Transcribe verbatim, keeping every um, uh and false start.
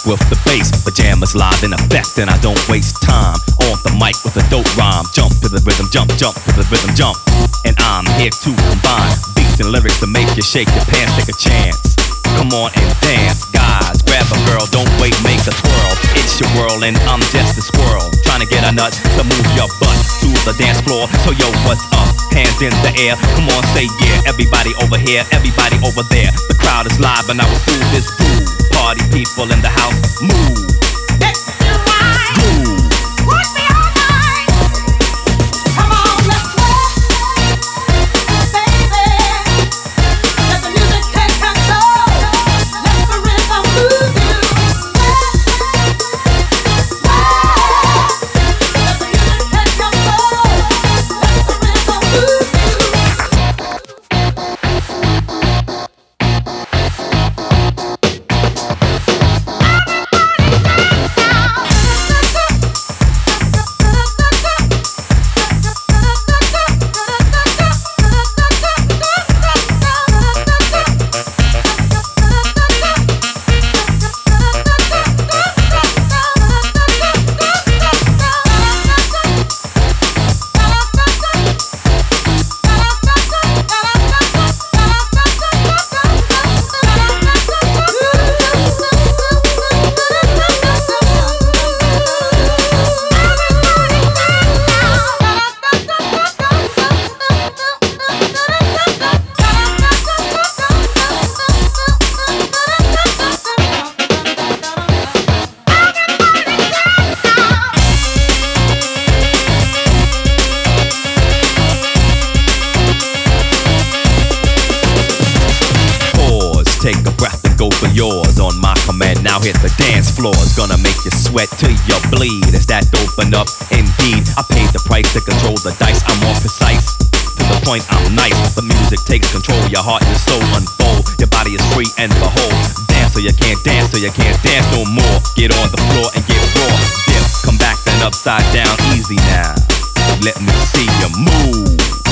rock with the bass. Pajamas live in effect and I don't waste time. On the mic with a dope rhyme. Jump to the rhythm, jump, jump to the rhythm, jump. And I'm here to combine beats and lyrics to make you shake your pants, take a chance. Come on and dance, guys. Grab a girl, don't wait, make a twirl. It's your world and I'm just a squirrel. Trying to get a nut to move your butt to the dance floor. So yo, what's up? Hands in the air. Come on, say yeah. Everybody over here, everybody over there. The crowd is live and I will do this groove. Party people in the house, move. Let's do right. Groove. Watch me all night. Come on, let's sweat, baby. Let the music take control. Let the rhythm move you. Sweat, sweat. Let the music take control. Let the rhythm move you. Take a breath and go for yours. On my command, now hit the dance floors. Gonna make you sweat till you bleed. As that open up, indeed. I paid the price to control the dice. I'm more precise. To the point, I'm nice. The music takes control. Your heart and your soul unfold. Your body is free and behold. Dance so you can't dance, so you can't dance no more. Get on the floor and get raw. Dip, come back then upside down. Easy now. Let me see you move.